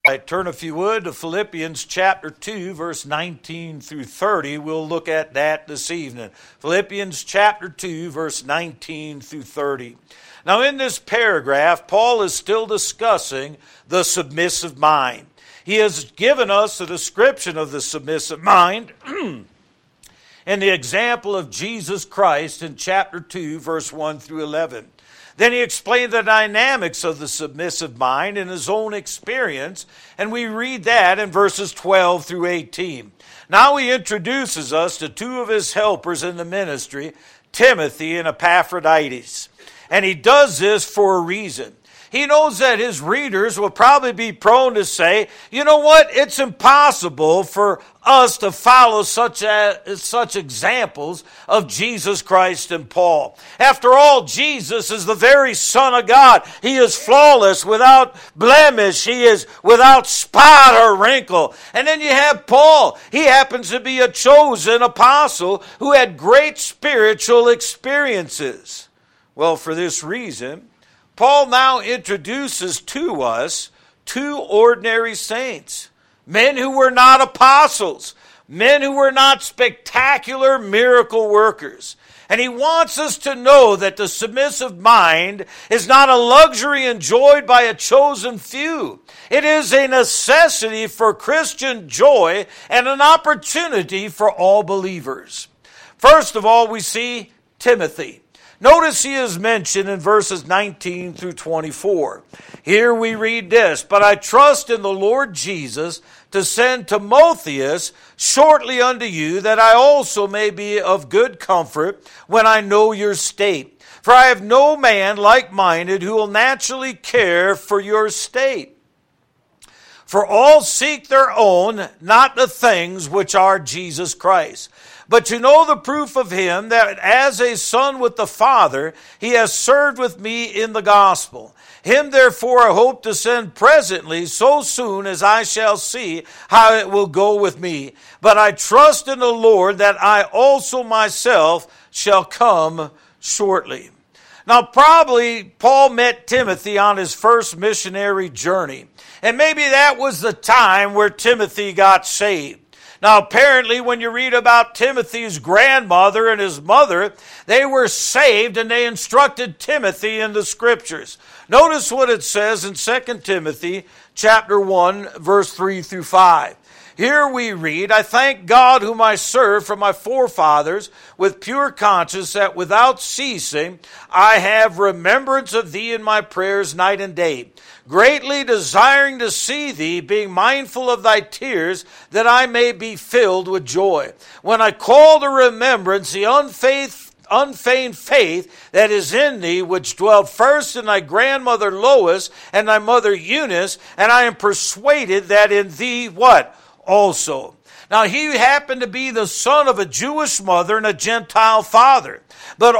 Turn, if you would, to Philippians chapter 2, verse 19 through 30. We'll look at that this evening. Philippians chapter 2, verse 19 through 30. Now, in this paragraph, Paul is still discussing the submissive mind. He has given us a description of the submissive mind in the example of Jesus Christ in chapter 2, verse 1 through 11. Then he explained the dynamics of the submissive mind in his own experience, and we read that in verses 12 through 18. Now he introduces us to two of his helpers in the ministry, Timothy and Epaphroditus. And he does this for a reason. He knows that his readers will probably be prone to say, you know what, it's impossible for us to follow such examples of Jesus Christ and Paul. After all, Jesus is the very Son of God. He is flawless, without blemish. He is without spot or wrinkle. And then you have Paul. He happens to be a chosen apostle who had great spiritual experiences. Well, for this reason, Paul now introduces to us two ordinary saints, men who were not apostles, men who were not spectacular miracle workers. And he wants us to know that the submissive mind is not a luxury enjoyed by a chosen few. It is a necessity for Christian joy and an opportunity for all believers. First of all, we see Timothy. Notice he is mentioned in verses 19 through 24. Here we read this, "But I trust in the Lord Jesus to send Timotheus shortly unto you, that I also may be of good comfort when I know your state. For I have no man like-minded who will naturally care for your state. For all seek their own, not the things which are Jesus Christ. But to know the proof of him, that as a son with the Father, he has served with me in the gospel. Him therefore I hope to send presently, so soon as I shall see how it will go with me. But I trust in the Lord that I also myself shall come shortly." Now, probably Paul met Timothy on his first missionary journey. And maybe that was the time where Timothy got saved. Now, apparently, when you read about Timothy's grandmother and his mother, they were saved and they instructed Timothy in the Scriptures. Notice what it says in 2 Timothy chapter 1, verse 3 through 5. Here we read, "I thank God whom I serve from my forefathers with pure conscience, that without ceasing I have remembrance of thee in my prayers night and day, greatly desiring to see thee, being mindful of thy tears, that I may be filled with joy. When I call to remembrance the unfeigned faith that is in thee, which dwelt first in thy grandmother Lois and thy mother Eunice, and I am persuaded that in thee," what? "Also." Now, he happened to be the son of a Jewish mother and a Gentile father. But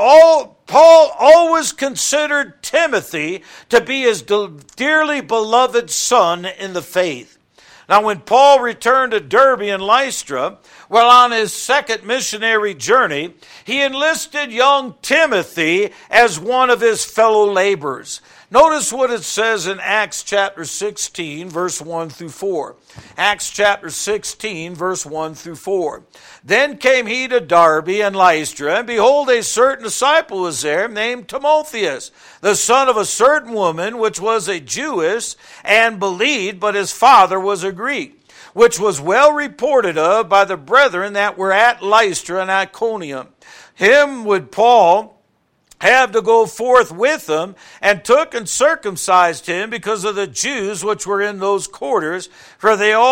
Paul always considered Timothy to be his dearly beloved son in the faith. Now, when Paul returned to Derbe and Lystra, while on his second missionary journey, he enlisted young Timothy as one of his fellow laborers. Notice what it says in Acts chapter 16, verse 1 through 4. Acts chapter 16, verse 1 through 4. "Then came he to Derbe and Lystra, and behold, a certain disciple was there, named Timotheus, the son of a certain woman, which was a Jewess, and believed, but his father was a Greek, which was well reported of by the brethren that were at Lystra and Iconium. Him would Paul have to go forth with them, and took and circumcised him because of the Jews which were in those quarters, for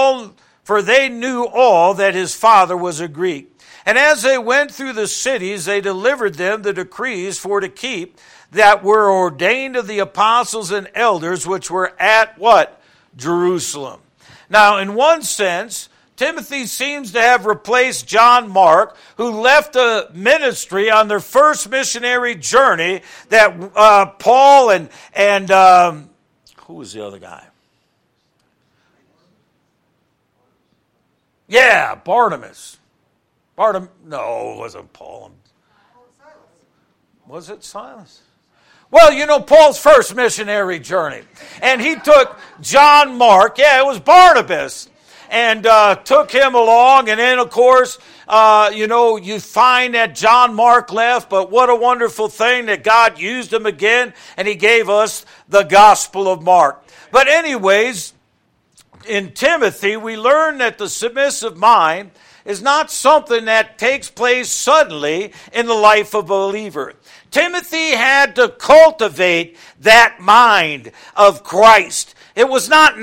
they knew all that his father was a Greek. And as they went through the cities, they delivered them the decrees for to keep, that were ordained of the apostles and elders which were at" what? "Jerusalem." Now, in one sense, Timothy seems to have replaced John Mark, who left the ministry on their first missionary journey that Paul and who was the other guy? Yeah, Barnabas. No, it wasn't Paul. Was it Silas? Well, you know, Paul's first missionary journey. And he took John Mark, it was Barnabas, and took him along. And then, of course, you find that John Mark left, but what a wonderful thing that God used him again, and he gave us the Gospel of Mark. But anyways, in Timothy, we learn that the submissive mind is not something that takes place suddenly in the life of a believer. Timothy had to cultivate that mind of Christ. It was not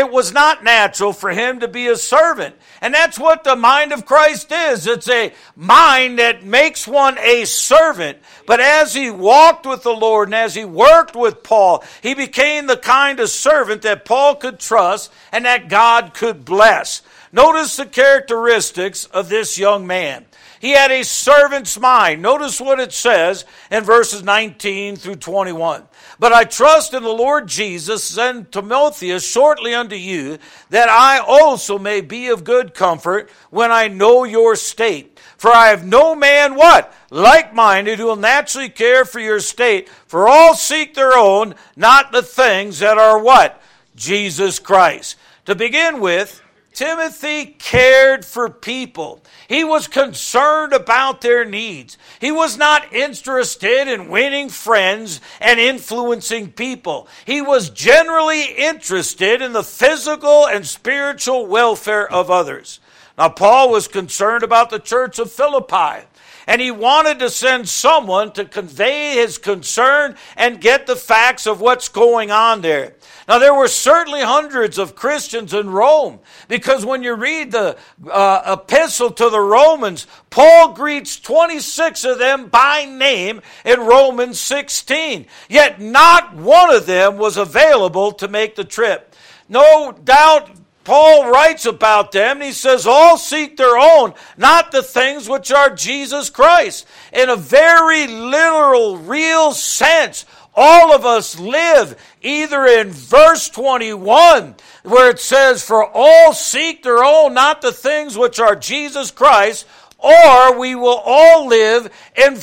natural for him to be a servant. And that's what the mind of Christ is. It's a mind that makes one a servant. But as he walked with the Lord and as he worked with Paul, he became the kind of servant that Paul could trust and that God could bless. Notice the characteristics of this young man. He had a servant's mind. Notice what it says in verses 19 through 21. But I trust in the Lord Jesus, send Timotheus shortly unto you, that I also may be of good comfort when I know your state. For I have no man, what? Like-minded, who will naturally care for your state. For all seek their own, not the things that are what? Jesus Christ. To begin with, Timothy cared for people. He was concerned about their needs. He was not interested in winning friends and influencing people. He was generally interested in the physical and spiritual welfare of others. Now, Paul was concerned about the church of Philippi, and he wanted to send someone to convey his concern and get the facts of what's going on there. Now, there were certainly hundreds of Christians in Rome, because when you read the epistle to the Romans, Paul greets 26 of them by name in Romans 16. Yet not one of them was available to make the trip. No doubt Paul writes about them, and he says, all seek their own, not the things which are Jesus Christ. In a very literal, real sense, all of us live either in verse 21, where it says, for all seek their own, not the things which are Jesus Christ, or we will all live in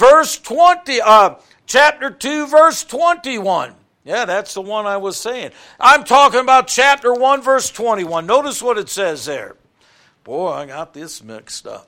chapter 2, verse 21. Yeah, that's the one I was saying. I'm talking about chapter 1, verse 21. Notice what it says there. Boy, I got this mixed up.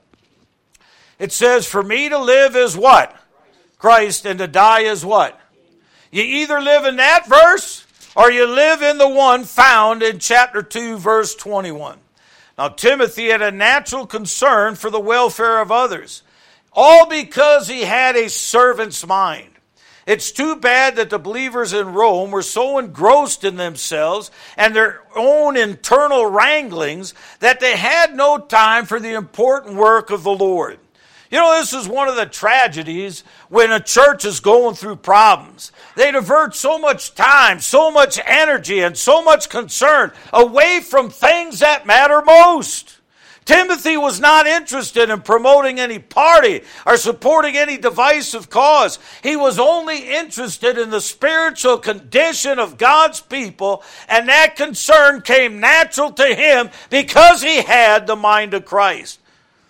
It says, for me to live is what? Christ, and to die is what? You either live in that verse or you live in the one found in chapter 2, verse 21. Now, Timothy had a natural concern for the welfare of others, all because he had a servant's mind. It's too bad that the believers in Rome were so engrossed in themselves and their own internal wranglings that they had no time for the important work of the Lord. You know, this is one of the tragedies when a church is going through problems. They divert so much time, so much energy, and so much concern away from things that matter most. Timothy was not interested in promoting any party or supporting any divisive cause. He was only interested in the spiritual condition of God's people, and that concern came natural to him because he had the mind of Christ.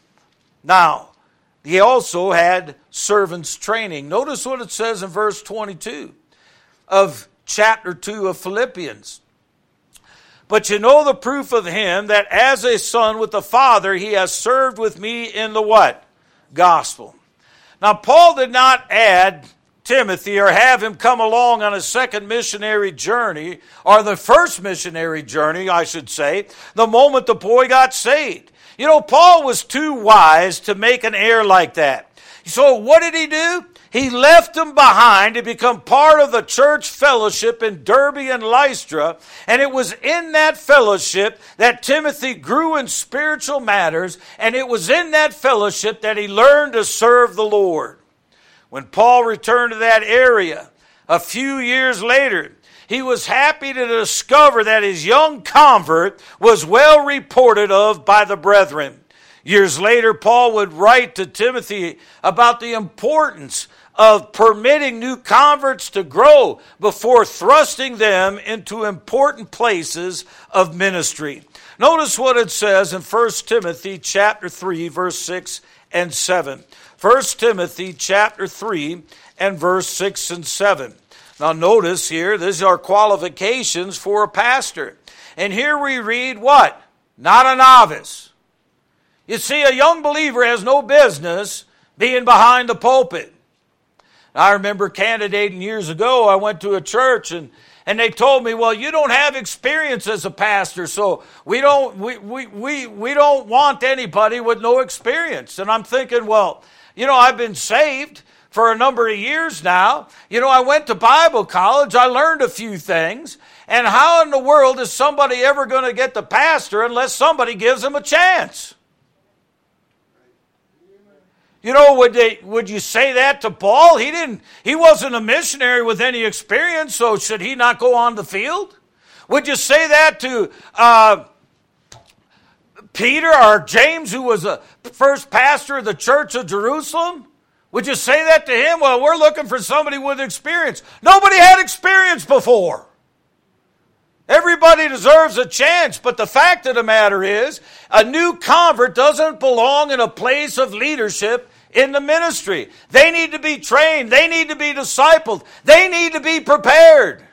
Now, he also had servants' training. Notice what it says in verse 22 of chapter 2 of Philippians. But you know the proof of him, that as a son with the Father, he has served with me in the what? Gospel. Now, Paul did not add Timothy or have him come along on a second missionary journey, or the first missionary journey, I should say, the moment the boy got saved. You know, Paul was too wise to make an error like that. So what did he do? He left them behind to become part of the church fellowship in Derbe and Lystra, and it was in that fellowship that Timothy grew in spiritual matters, and it was in that fellowship that he learned to serve the Lord. When Paul returned to that area a few years later, he was happy to discover that his young convert was well reported of by the brethren. Years later, Paul would write to Timothy about the importance of permitting new converts to grow before thrusting them into important places of ministry. Notice what it says in 1 Timothy chapter 3, verse 6 and 7. 1 Timothy chapter 3 and verse 6 and 7. Now notice here, these are qualifications for a pastor. And here we read what? Not a novice. You see, a young believer has no business being behind the pulpit. I remember candidating years ago. I went to a church and they told me, well, you don't have experience as a pastor, so we don't want anybody with no experience. And I'm thinking, well, I've been saved for a number of years now. I went to Bible college. I learned a few things. And how in the world is somebody ever going to get the pastor unless somebody gives them a chance? Would you say that to Paul? He wasn't a missionary with any experience, so should he not go on the field? Would you say that to Peter or James, who was the first pastor of the church of Jerusalem? Would you say that to him? Well, we're looking for somebody with experience. Nobody had experience before. Everybody deserves a chance, but the fact of the matter is, a new convert doesn't belong in a place of leadership in the ministry. They need to be trained. They need to be discipled. They need to be prepared.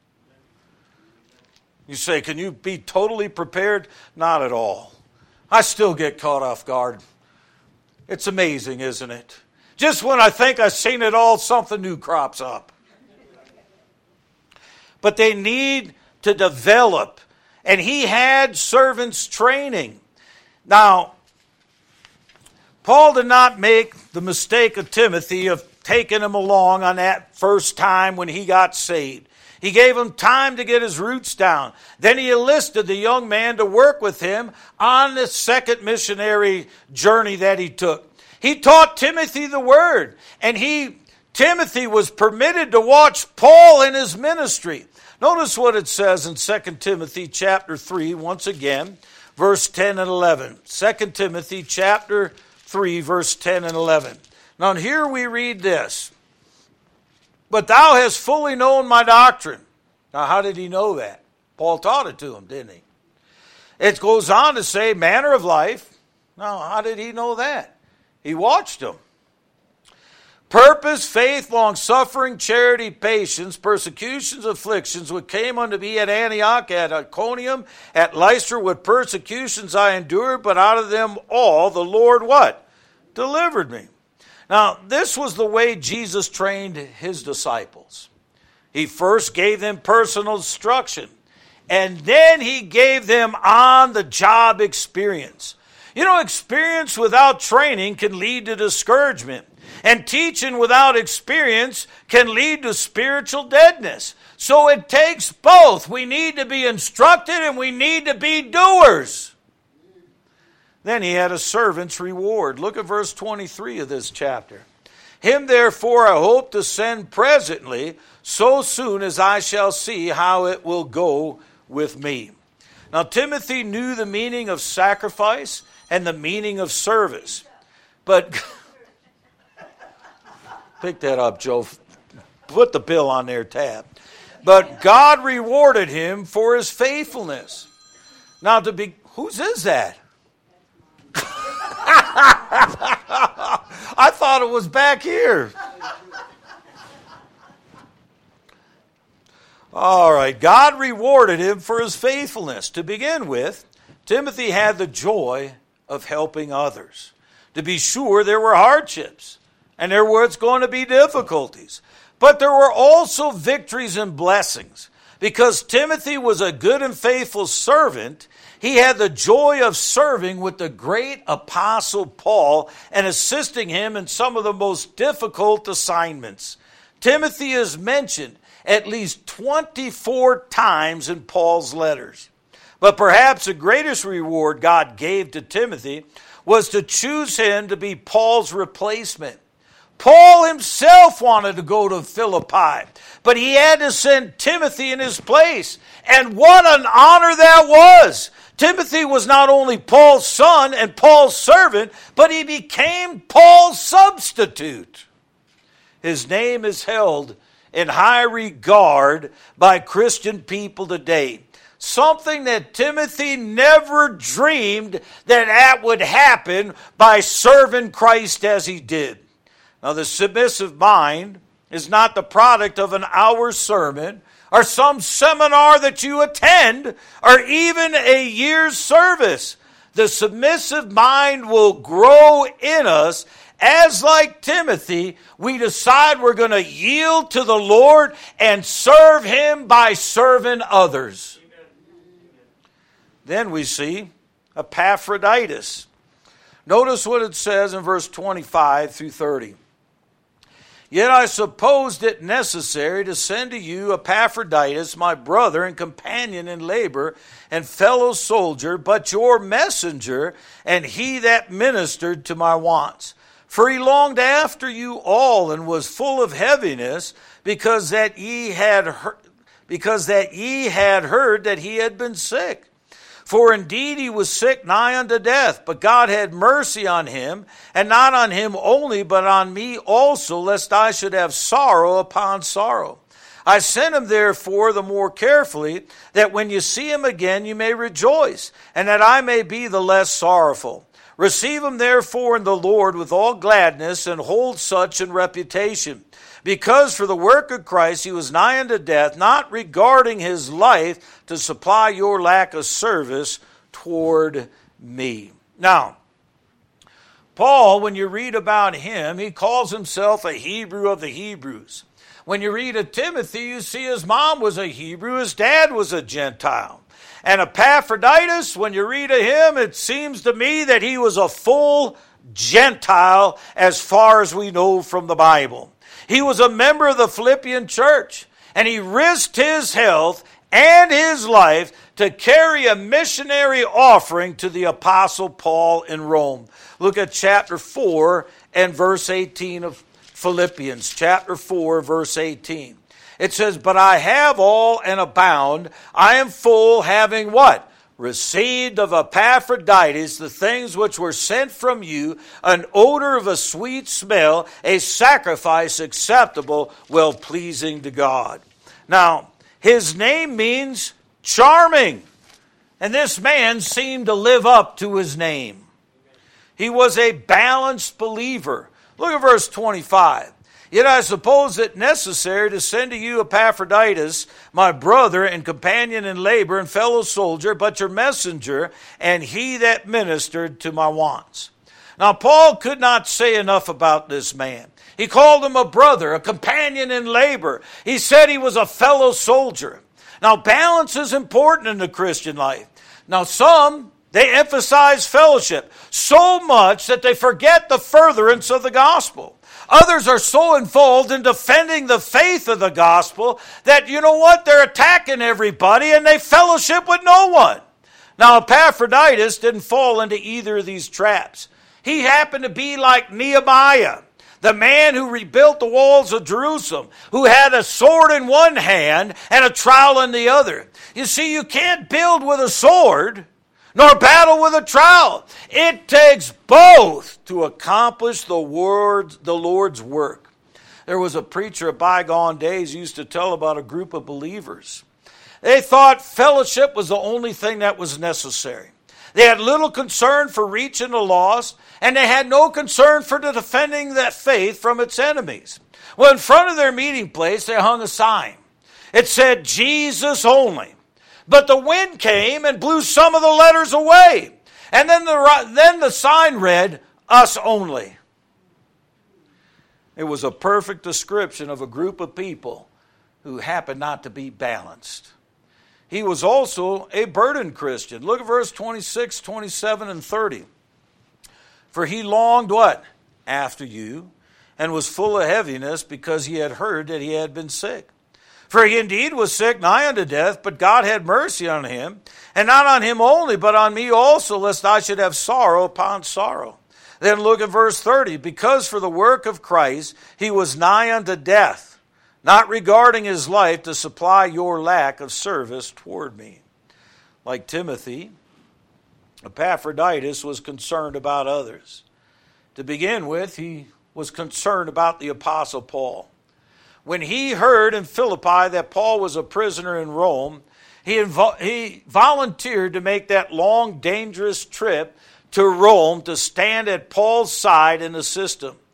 You say, can you be totally prepared? Not at all. I still get caught off guard. It's amazing, isn't it? Just when I think I've seen it all, something new crops up. But they need to develop. And he had servants training. Now, Paul did not make the mistake of Timothy of taking him along on that first time when he got saved. He gave him time to get his roots down. Then he enlisted the young man to work with him on the second missionary journey that he took. He taught Timothy the word, and Timothy was permitted to watch Paul in his ministry. Notice what it says in 2 Timothy chapter 3, once again, verse 10 and 11. 2 Timothy chapter 3, verse 10 and 11. Now here we read this. But thou hast fully known my doctrine. Now how did he know that? Paul taught it to him, didn't he? It goes on to say manner of life. Now how did he know that? He watched him. Purpose, faith, long-suffering, charity, patience, persecutions, afflictions, which came unto me at Antioch, at Iconium, at Lystra, with persecutions I endured, but out of them all the Lord what? Delivered me. Now, this was the way Jesus trained his disciples. He first gave them personal instruction, and then he gave them on-the-job experience. Experience without training can lead to discouragement. And teaching without experience can lead to spiritual deadness. So it takes both. We need to be instructed and we need to be doers. Then he had a servant's reward. Look at verse 23 of this chapter. Him therefore I hope to send presently, so soon as I shall see how it will go with me. Now Timothy knew the meaning of sacrifice and the meaning of service. But pick that up, Joe. Put the bill on their tab. But God rewarded him for his faithfulness. Now, whose is that? I thought it was back here. All right. God rewarded him for his faithfulness. To begin with, Timothy had the joy of helping others. To be sure, there were hardships. And there was going to be difficulties. But there were also victories and blessings. Because Timothy was a good and faithful servant, he had the joy of serving with the great apostle Paul and assisting him in some of the most difficult assignments. Timothy is mentioned at least 24 times in Paul's letters. But perhaps the greatest reward God gave to Timothy was to choose him to be Paul's replacement. Paul himself wanted to go to Philippi, but he had to send Timothy in his place. And what an honor that was! Timothy was not only Paul's son and Paul's servant, but he became Paul's substitute. His name is held in high regard by Christian people today. Something that Timothy never dreamed that would happen by serving Christ as he did. Now, the submissive mind is not the product of an hour sermon or some seminar that you attend or even a year's service. The submissive mind will grow in us as, like Timothy, we decide we're going to yield to the Lord and serve Him by serving others. Then we see Epaphroditus. Notice what it says in verse 25 through 30. Yet I supposed it necessary to send to you Epaphroditus, my brother and companion in labor and fellow soldier, but your messenger, and he that ministered to my wants. For he longed after you all, and was full of heaviness, because that ye had heard that he had been sick. For indeed he was sick nigh unto death, but God had mercy on him, and not on him only, but on me also, lest I should have sorrow upon sorrow. I sent him therefore the more carefully, that when you see him again you may rejoice, and that I may be the less sorrowful. Receive him therefore in the Lord with all gladness, and hold such in reputation. Because for the work of Christ he was nigh unto death, not regarding his life, to supply your lack of service toward me. Now, Paul, when you read about him, he calls himself a Hebrew of the Hebrews. When you read of Timothy, you see his mom was a Hebrew, his dad was a Gentile. And Epaphroditus, when you read of him, it seems to me that he was a full Gentile as far as we know from the Bible. He was a member of the Philippian church, and he risked his health and his life to carry a missionary offering to the Apostle Paul in Rome. Look at chapter 4 and verse 18 of Philippians. Chapter 4, verse 18. It says, but I have all and abound. I am full, having what? Received of Epaphroditus the things which were sent from you, an odor of a sweet smell, a sacrifice acceptable, well-pleasing to God. Now, his name means charming, and this man seemed to live up to his name. He was a balanced believer. Look at verse 25. Yet I suppose it necessary to send to you Epaphroditus, my brother and companion in labor and fellow soldier, but your messenger, and he that ministered to my wants. Now Paul could not say enough about this man. He called him a brother, a companion in labor. He said he was a fellow soldier. Now balance is important in the Christian life. Now some, they emphasize fellowship so much that they forget the furtherance of the gospel. Others are so involved in defending the faith of the gospel that, you know what, they're attacking everybody and they fellowship with no one. Now, Epaphroditus didn't fall into either of these traps. He happened to be like Nehemiah, the man who rebuilt the walls of Jerusalem, who had a sword in one hand and a trowel in the other. You see, you can't build with a sword nor battle with a trowel. It takes both to accomplish the Lord's work. There was a preacher of bygone days who used to tell about a group of believers. They thought fellowship was the only thing that was necessary. They had little concern for reaching the lost, and they had no concern for defending that faith from its enemies. Well, in front of their meeting place, they hung a sign. It said, Jesus only. But the wind came and blew some of the letters away. And then the sign read, us only. It was a perfect description of a group of people who happened not to be balanced. He was also a burdened Christian. Look at verse 26, 27, and 30. For he longed what? After you, and was full of heaviness, because he had heard that he had been sick. For he indeed was sick nigh unto death, but God had mercy on him, and not on him only, but on me also, lest I should have sorrow upon sorrow. Then look at verse 30. Because for the work of Christ he was nigh unto death, not regarding his life, to supply your lack of service toward me. Like Timothy, Epaphroditus was concerned about others. To begin with, he was concerned about the Apostle Paul. When he heard in Philippi that Paul was a prisoner in Rome, he volunteered to make that long, dangerous trip to Rome to stand at Paul's side and assist him.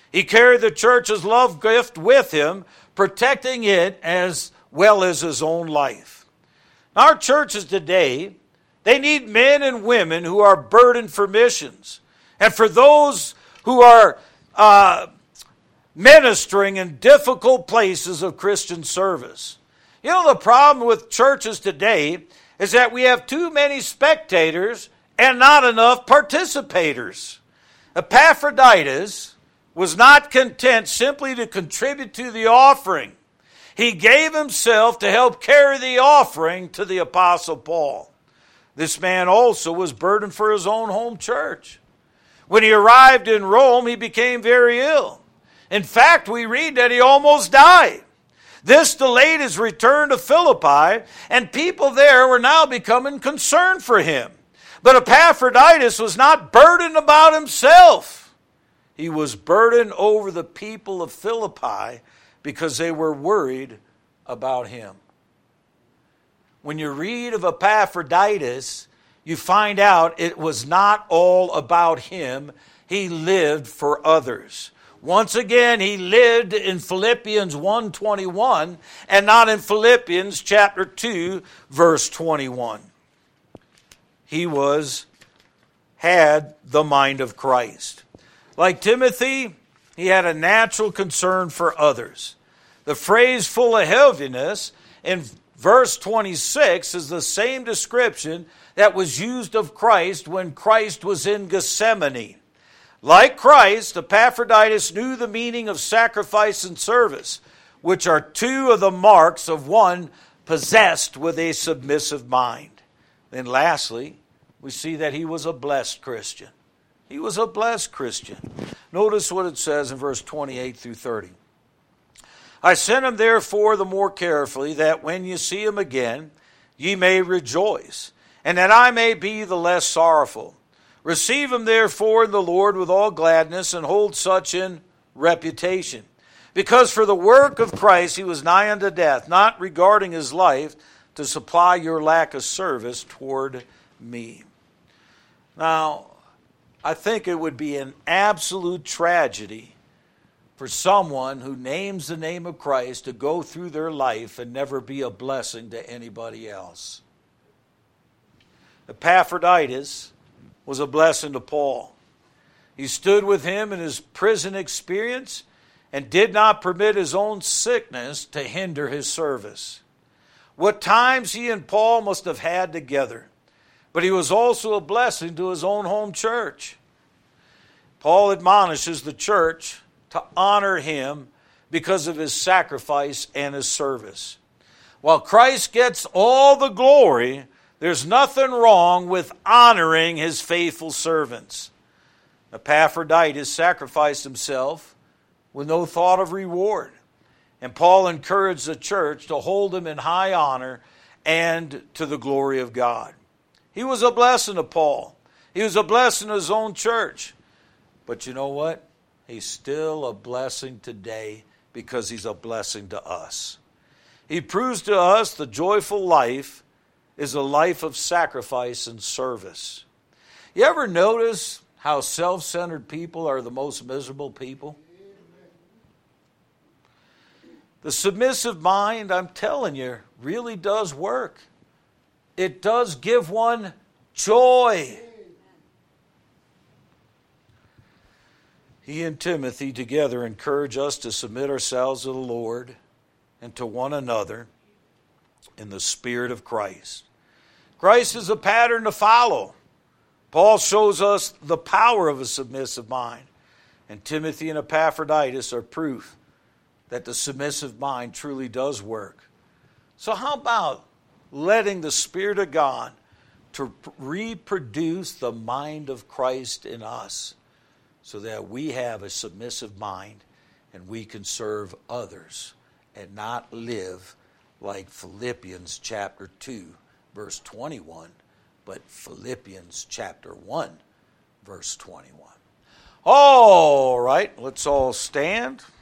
He carried the church's love gift with him, protecting it as well as his own life. Our churches today, they need men and women who are burdened for missions, and for those who are ministering in difficult places of Christian service. You know, the problem with churches today is that we have too many spectators and not enough participators. Epaphroditus was not content simply to contribute to the offering. He gave himself to help carry the offering to the Apostle Paul. This man also was burdened for his own home church. When he arrived in Rome, he became very ill. In fact, we read that he almost died. This delayed his return to Philippi, and people there were now becoming concerned for him. But Epaphroditus was not burdened about himself. He was burdened over the people of Philippi because they were worried about him. When you read of Epaphroditus, you find out it was not all about him. He lived for others. Once again, he lived in Philippians 1:21 and not in Philippians chapter 2, verse 21. He had the mind of Christ. Like Timothy, he had a natural concern for others. The phrase full of heaviness in verse 26 is the same description that was used of Christ when Christ was in Gethsemane. Like Christ, Epaphroditus knew the meaning of sacrifice and service, which are two of the marks of one possessed with a submissive mind. Then lastly, we see that he was a blessed Christian. He was a blessed Christian. Notice what it says in verse 28 through 30. I sent him therefore the more carefully, that when you see him again, ye may rejoice, and that I may be the less sorrowful. Receive him therefore in the Lord with all gladness, and hold such in reputation. Because for the work of Christ he was nigh unto death, not regarding his life, to supply your lack of service toward me. Now, I think it would be an absolute tragedy for someone who names the name of Christ to go through their life and never be a blessing to anybody else. Epaphroditus was a blessing to Paul. He stood with him in his prison experience and did not permit his own sickness to hinder his service. What times he and Paul must have had together. But he was also a blessing to his own home church. Paul admonishes the church to honor him because of his sacrifice and his service. While Christ gets all the glory, there's nothing wrong with honoring his faithful servants. Epaphroditus sacrificed himself with no thought of reward. And Paul encouraged the church to hold him in high honor and to the glory of God. He was a blessing to Paul. He was a blessing to his own church. But you know what? He's still a blessing today because he's a blessing to us. He proves to us the joyful life is a life of sacrifice and service. You ever notice how self-centered people are the most miserable people? The submissive mind, I'm telling you, really does work. It does give one joy. He and Timothy together encourage us to submit ourselves to the Lord and to one another in the Spirit of Christ. Christ is a pattern to follow. Paul shows us the power of a submissive mind. And Timothy and Epaphroditus are proof that the submissive mind truly does work. So how about letting the Spirit of God to reproduce the mind of Christ in us so that we have a submissive mind and we can serve others and not live like Philippians chapter 2, verse 21, but Philippians chapter 1, verse 21. All right, let's all stand.